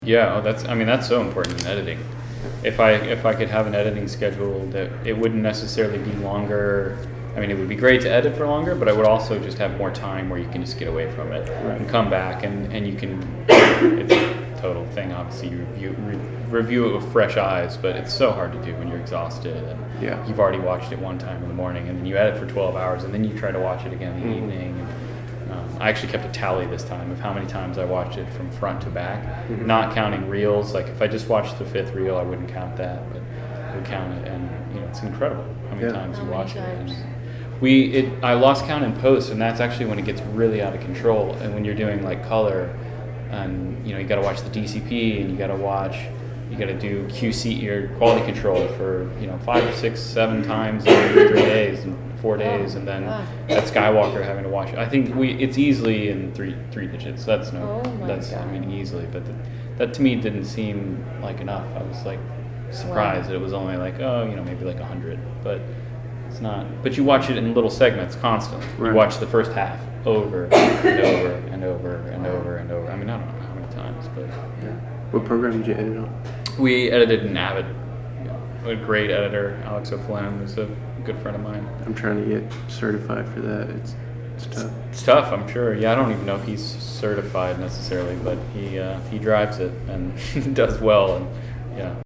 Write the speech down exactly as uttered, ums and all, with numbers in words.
Yeah, oh, that's, I mean, that's so important in editing. If I if I could have an editing schedule that it wouldn't necessarily be longer, I mean, it would be great to edit for longer, but I would also just have more time where you can just get away from it Right. and come back and, and you can, it's a total thing, obviously, you review, re, review it with fresh eyes, but it's so hard to do when you're exhausted and Yeah. you've already watched it one time in the morning and then you edit for twelve hours and then you try to watch it again in the Mhm. evening. And, Um, I actually kept a tally this time of how many times I watched it from front to back, Mhm. not counting reels. Like if I just watched the fifth reel, I wouldn't count that, but I would count it. And you know, it's incredible how many Yeah. times How you many watch it. times? And we, it, I lost count in post, and that's actually when it gets really out of control. And when you're doing like color, and you know, you got to watch the D C P, and you got to watch, you got to do Q C, your quality control for you know five or six, seven times in three days and four days, and then wow. that Skywalker having to watch it. I think we it's easily in three three digits. That's no, Oh my that's I God. mean easily, but th that to me didn't seem like enough. I was like surprised that it was only like oh you know maybe like a hundred, but it's not. But you watch it in little segments constantly. Right. You watch the first half over and over and over and over and over. I mean I don't know how many times, but Yeah. What program did you edit on? we edited in Avid. Yeah. A great editor, Alex O'Flynn, who's a good friend of mine. I'm trying to get certified for that. It's it's tough. It's tough, I'm sure. Yeah, I don't even know if he's certified necessarily, but he uh, he drives it and does well, and yeah.